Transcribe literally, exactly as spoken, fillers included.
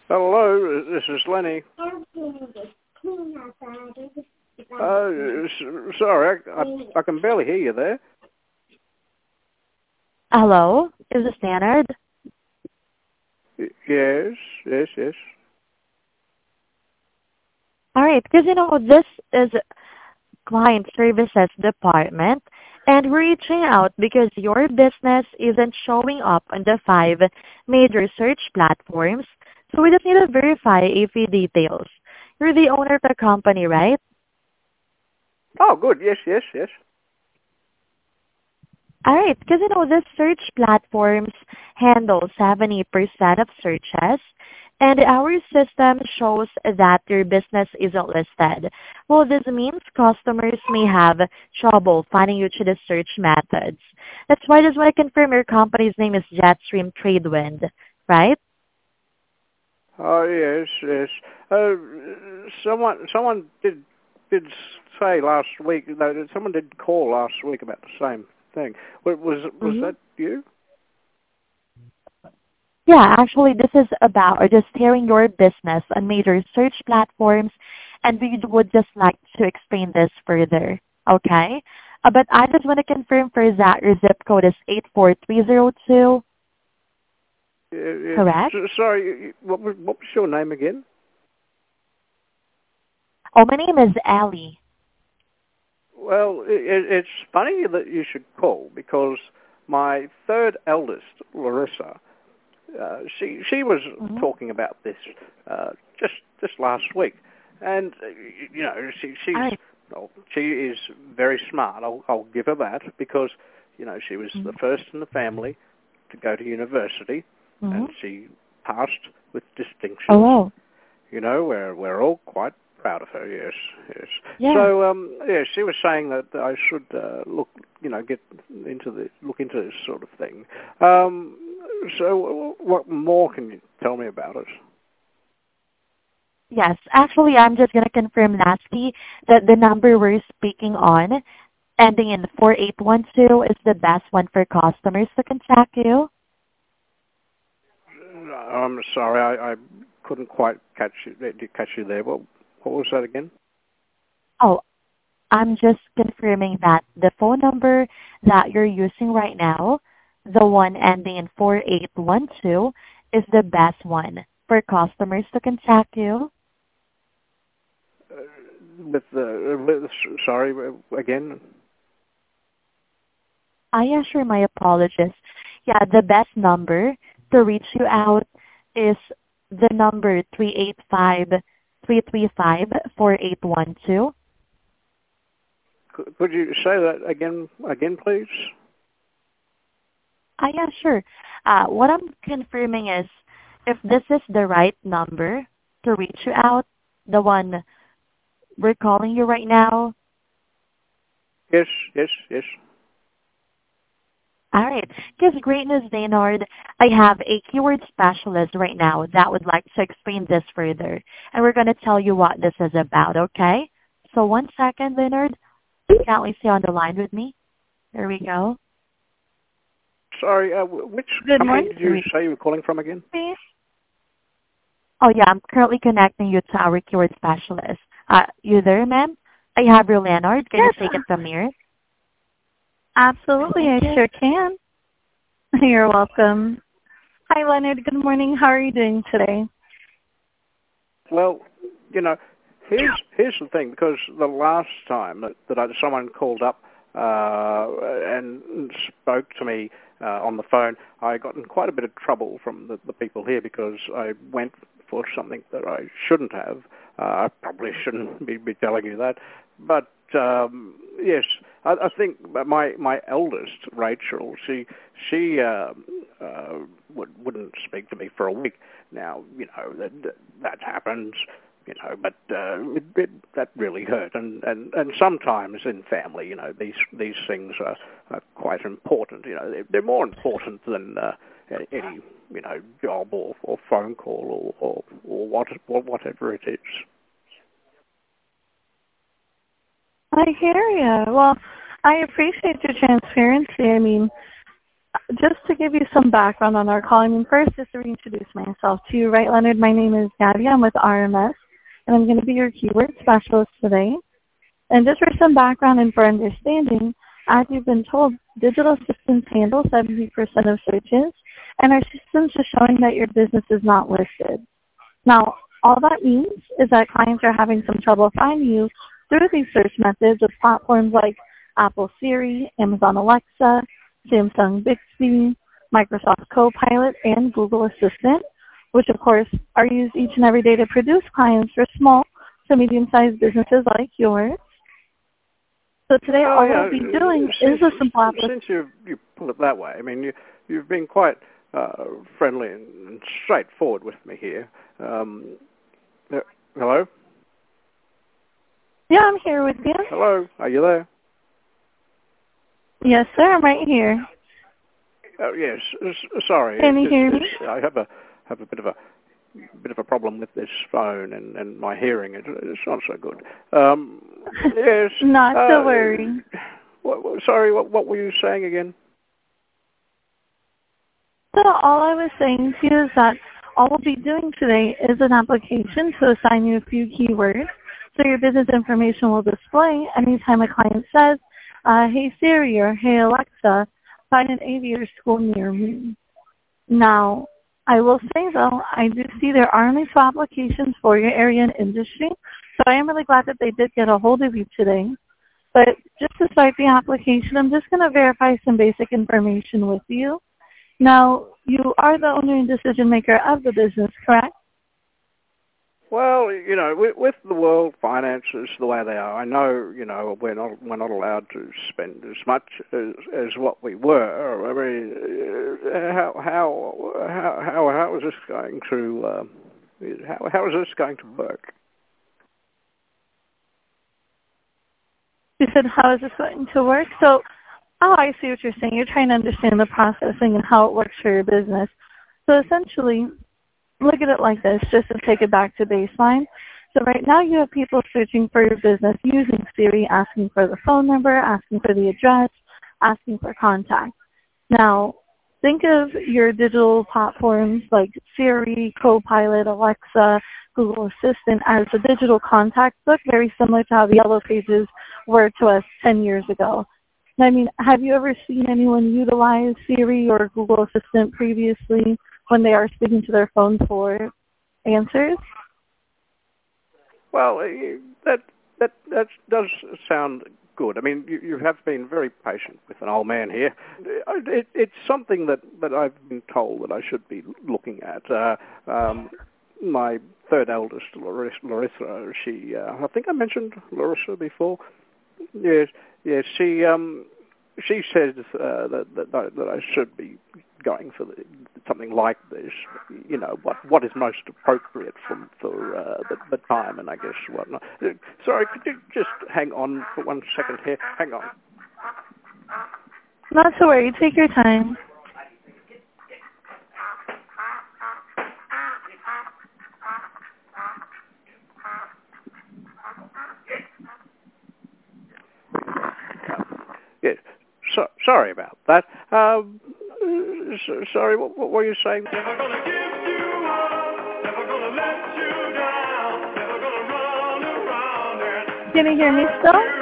Hello, this is Lenny. Uh, s- sorry, I, I, I can barely hear you there. Hello, is this Leonard? Y- Yes, yes, yes. All right, because you know this is client services department, and we're reaching out because your business isn't showing up on the five major search platforms. So we just need to verify a few details. You're the owner of the company, right? Oh, good. Yes, yes, yes. All right, because you know the search platforms handle seventy percent of searches, and our system shows that your business isn't listed. Well, this means customers may have trouble finding you through the search methods. That's why I just want to confirm your company's name is Jetstream Tradewind, right? Oh, yes, yes. Uh, someone, someone did did say last week. No, someone did call last week about the same thing. Wa- Was was Mm-hmm. that you? Yeah, actually, this is about registering your business on major search platforms, and we would just like to explain this further. Okay? Uh, but I just want to confirm first that your zip code is eight four three zero two, Yeah, yeah. correct? S- sorry, you- you- what was what was your name again? Oh, my name is Allie. Well, it, it's funny that you should call because my third eldest, Larissa, uh, she she was Mm-hmm. talking about this uh, just just last week, and uh, you know she All she's right. well, she is very smart. I'll I'll give her that because you know she was the first in the family to go to university, Mm-hmm. and she passed with Oh, distinctions. wow. You know, we're we're all quite proud of her. Yes, yes. Yeah. So, um, yeah, she was saying that I should uh, look, you know, get into the look into this sort of thing. Um, so, what more can you tell me about it? Yes. Actually, I'm just going to confirm lastly that the number we're speaking on, ending in four eight one two, is the best one for customers to contact you. I'm sorry, I, I couldn't quite catch you, catch you there. What, what was that again? Oh, I'm just confirming that the phone number that you're using right now, the one ending in four eight one two, is the best one for customers to contact you. Uh, with the with, sorry again. I assure my apologies. Yeah, the best number to reach you out is the number three eight five, three three five, four eight one two. Could, could you say that again again, please? Ah, yeah, sure. Uh, what I'm confirming is if this is the right number to reach you out, the one we're calling you right now. Yes, yes, yes. All right. Because great news, Leonard. I have a keyword specialist right now that would like to explain this further. And we're going to tell you what this is about, okay? So one second, Leonard. Can you stay on the line with me? There we go. Sorry, uh, which Good company morning, did you say you were calling from again? please. Oh, yeah, I'm currently connecting you to our keyword specialist. Uh, you there, ma'am? I have your Leonard. Can you Yes, take it from here? absolutely. Thank I you. sure can. You're welcome. Hi, Leonard. Good morning. How are you doing today? Well, you know, here's here's the thing, because the last time that, that I, someone called up uh, and spoke to me uh, on the phone, I got in quite a bit of trouble from the, the people here because I went for something that I shouldn't have. Uh, I probably shouldn't be, be telling you that, but um, yes, I, I think my my eldest Rachel, she she uh, uh, would, wouldn't speak to me for a week. Now, you know, that that happens, you know, but uh, it, it, that really hurt. And, and, and sometimes in family, you know, these these things are, are quite important. You know, they're, they're more important than uh, any, you know, job or, or phone call or, or, or what, or whatever it is. I hear you. Well, I appreciate your transparency. I mean, just to give you some background on our call, I mean, first, just to reintroduce myself to you, right, Leonard? My name is Gabby. I'm with R M S, and I'm going to be your keyword specialist today. And just for some background and for understanding, as you've been told, digital assistants handle seventy percent of searches, and our system's just showing that your business is not listed. Now, all that means is that clients are having some trouble finding you through these search methods with platforms like Apple Siri, Amazon Alexa, Samsung Bixby, Microsoft Copilot, and Google Assistant, which of course are used each and every day to produce clients for small to medium-sized businesses like yours. So today oh, all yeah. we'll be doing since, is a simple application. Since you you put it that way, I mean, you, you've been quite uh, friendly and, and straightforward with me here. Um, uh, hello? Yeah, I'm here with you. Hello? Are you there? Yes, sir, I'm right here. Oh, yes. S- sorry. Can you It's- hear me? it's- I have a have a bit of a bit of a problem with this phone and, and my hearing. It, it's not so good. Um, yes. Not uh, to worry. What, what, sorry, what, what were you saying again? So all I was saying to you is that all we'll be doing today is an application to assign you a few keywords. So your business information will display anytime a client says, uh, hey Siri or hey Alexa, find an aviator school near me. Now, I will say though, I do see there are only two applications for your area and industry, so I am really glad that they did get a hold of you today. But just to start the application, I'm just going to verify some basic information with you. Now, you are the owner and decision maker of the business, correct? Well, you know, with, with the world finances the way they are, I know, you know, we're not we're not allowed to spend as much as, as what we were. I mean, uh, how how how how how is this going to uh, how how is this going to work? You said, how is this going to work? So, oh, I see what you're saying. You're trying to understand the processing and how it works for your business. So essentially, look at it like this, just to take it back to baseline. So right now you have people searching for your business using Siri, asking for the phone number, asking for the address, asking for contact. Now, think of your digital platforms like Siri, Copilot, Alexa, Google Assistant as a digital contact book, very similar to how the Yellow Pages were to us ten years ago. I mean, have you ever seen anyone utilize Siri or Google Assistant previously when they are speaking to their phone for answers? Well, that that that does sound good. I mean, you, you have been very patient with an old man here. It, it's something that, that I've been told that I should be looking at. Uh, um, my third eldest, Larissa, Larissa she, uh, I think I mentioned Larissa before. Yes, yes. She um, she says uh, that, that that I should be going for the, something like this. You know, what what is most appropriate for for uh, the, the time and I guess whatnot. Uh, sorry, could you just hang on for one second here? Hang on. Not to worry. Take your time. Yes. So, sorry about that. Um, so, sorry, what, what were you saying? Never gonna give you up, never gonna let you down, never gonna run around and Can you hear me still?